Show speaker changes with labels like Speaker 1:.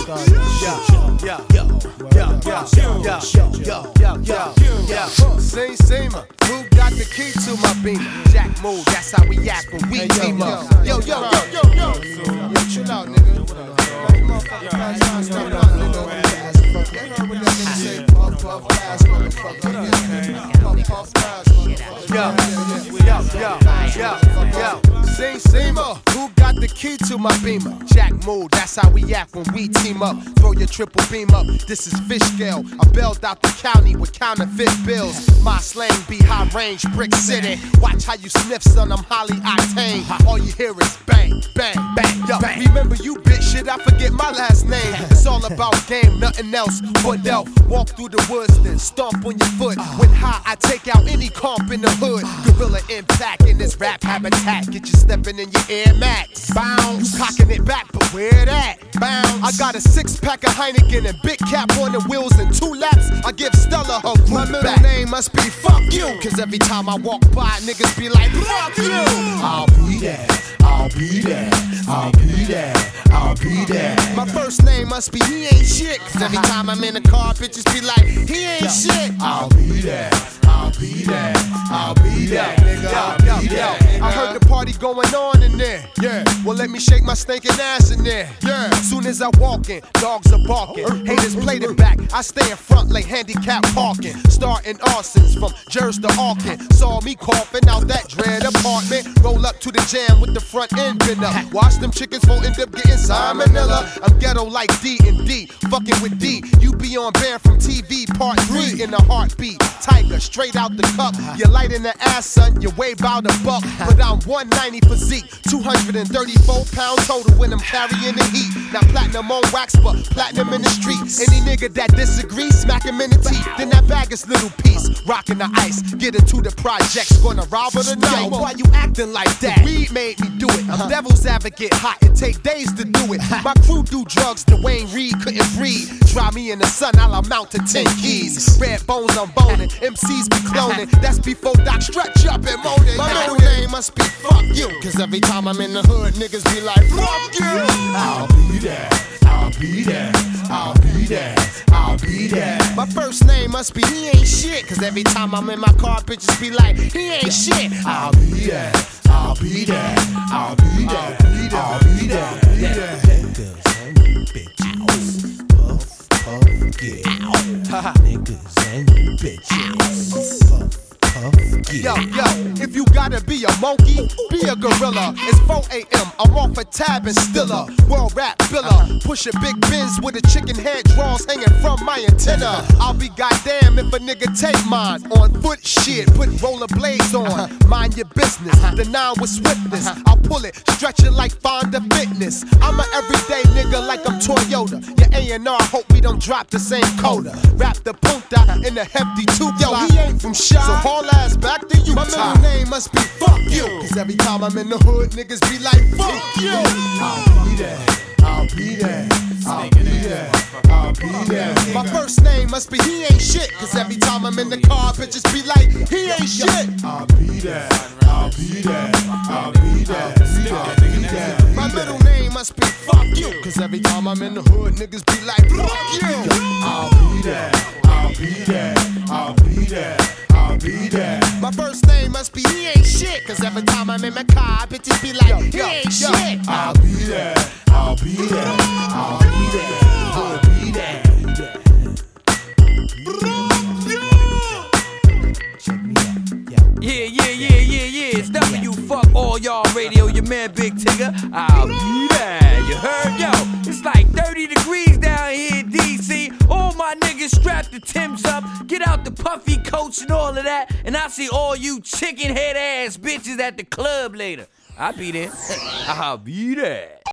Speaker 1: Same. Who got the key to my beamer? Jack move, that's how we act when we team up. Yo. Chill out, nigga. Seamer, who got the key to my beamer? Jack move, that's how we act when we team up. Throw your triple beam up, this is fish scale. I bailed out the county with counterfeit bills. My slang be high range, brick city. Watch how you sniff, son, I'm highly octane. All you hear is bang, bang, bang. Yo, remember you bitch shit, I forget my last name. It's all about game, nothing else but elf. Walk through the woods, then stomp on your foot. When high, I take out any comp in the hood. Gorilla impact in this rap habitat. Get you stepping in your Air Max. Bounce, you cocking it back, but where that? Bounce. I got a 6-pack of Heineken and big cap on the wheels and 2 laps. I give Stella her group my middle back. Name must be fuck you. Cause every time I walk by, niggas be like, fuck you. I'll be there. I'll be there. I'll be there. I'll be there. My first name must be he ain't shit. Cause every time I'm in the car, bitches be like, he ain't shit. I'll be there. I'll be there. I'll be there. I'll be there. I heard the party going on in there. Yeah. Well, let me shake my stinking ass in there. Yeah. Soon as I walk in, dogs are barking. Haters played it back. I stay in front like handicap parking. Starting arsons from Jersey to Auckland. Saw me coughing out that dread apartment. Roll up to the jam with the front end been up. Watch them chickens for end up getting salmonella. I'm ghetto like D&D. Fucking with D. You be on band from TV part 3 in a heartbeat. Tiger straight out the cup. You're light in the ass, son. You weigh about $1. But I'm 190 physique. 234 pounds total when I'm carrying the heat. Now platinum on wax, but platinum in the streets. Any nigga that disagrees, smack him in the teeth. Then that bag is little piece. Rockin' the ice. Get into the projects. Gonna rob her tonight. Yo, why you acting like that? Weed made me do it. I'm devil's advocate. Hot. It take days to do it. My crew do drugs. Dwayne Reed couldn't breathe. Try me in the sun. I'll amount to 10 keys. Red bones, I'm boning. MCs be cloning. That's before Doc stretch up and moaning. My middle name must be fuck you. Cause every time I'm in the hood, niggas be like, fuck you. I'll be there. I'll be there. I'll be there. I'll be there. My first name must be he ain't shit. Cause every time I'm in my car, bitches be like, he ain't shit. I'll be there. I'll be there. I'll be there. I'll be there. Niggas and bitches. Puff, puff, get out. Niggas and bitches. Puff. Yo, if you gotta be a monkey, be a gorilla. It's 4 a.m., I'm off a tab and stiller. World rap biller, push a big Benz with a chicken head draws hanging from my antenna. I'll be goddamn if a nigga take mine. On foot shit, put rollerblades on. Mind your business, the 9 with swiftness. I'll pull it, stretch it like Fonda Fitness. I'm an everyday nigga like I'm Toyota. Your A&R, hope we don't drop the same coda. Rap the punta in the hefty 2 Yo, he ain't from Shy, so haul ass back to you. My middle name must be fuck you. Cause every time I'm in the hood, niggas be like, fuck you. I'll be there. I'll be there. I'll be there. I'll be there. My first name must be he ain't shit. Cause every time I'm in the car, bitches be like, he ain't shit. I'll be there. I'll be there. I'll be there. I'll be there. My middle name must be fuck you. Cause every time I'm in the hood, niggas be like, fuck you. I'll be there. I'll be there. I'll be there. I'll be there. My first name must be he ain't shit. Cause every time I'm in my car, bitches be like, he ain't shit. I'll be there. I'll be there. I'll be there. I'll be there.
Speaker 2: Yeah. It's W fuck all y'all radio. Your man Big Tigger. I'll be there. You heard? Yo, it's like 30 degrees down here in DC. All my niggas strap the Timbs up. Get out the puffy coats and all of that. And I'll see all you chicken head ass bitches at the club later. I'll be there. I'll be there.